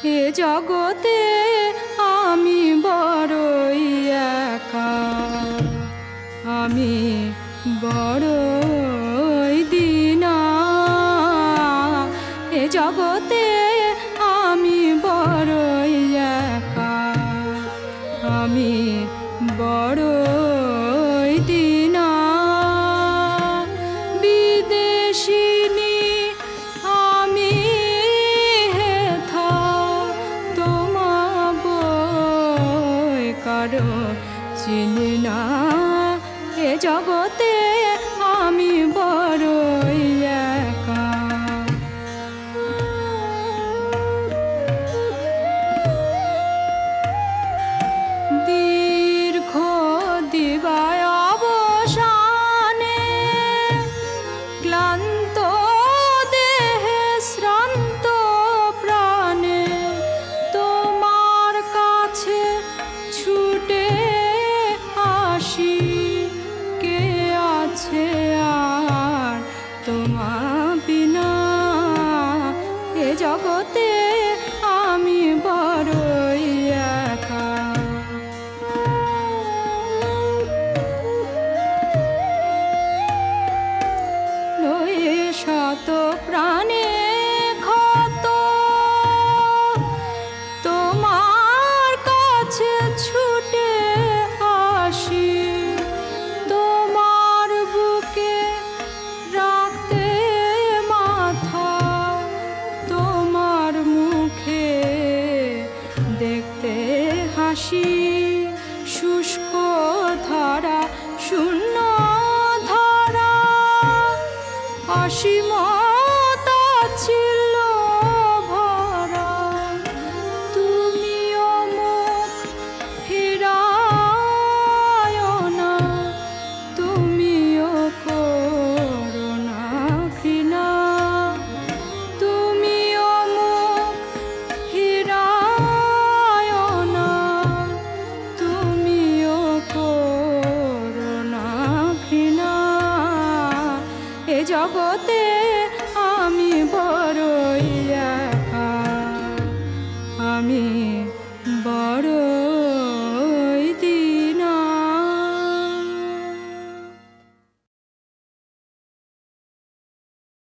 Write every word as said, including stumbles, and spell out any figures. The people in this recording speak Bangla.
এ জগতে আমি বড়ই একা, আমি বড়ই দীনা। এ জগতে আমি বড়ই একা, আমি বড়ই দীনা। বিদেশিনী আমি হেথা, তোমা বই কারো চিনি না। এ জগতে আমি বড়ই একা। দীর্ঘ দিবায় অবসানে ক্লান্ত দেহে শ্রান্ত প্রাণে তোমার কাছে ছুটে আসি। কে আছে আর তোমা বিনা? এ জগতে আমি বড়ই একা। লয়ে শত প্রাণে ক্ষত তোমার কাছে ছুটে আসি। তোমার বুকে রাখতে মাথা, তোমার মুখে দেখতে হাসি। শুষ্ক ধারা শূন্য ধারা অসীম তাচ্ছিল্য ভরা। তুমিও মুখ ফিরায় না, তুমিও করো না ঘৃণা। তুমিও মুখ ফিরায় না, তুমিও করো না ঘৃণা। এ জগতে আমি বড়ই একা, আমি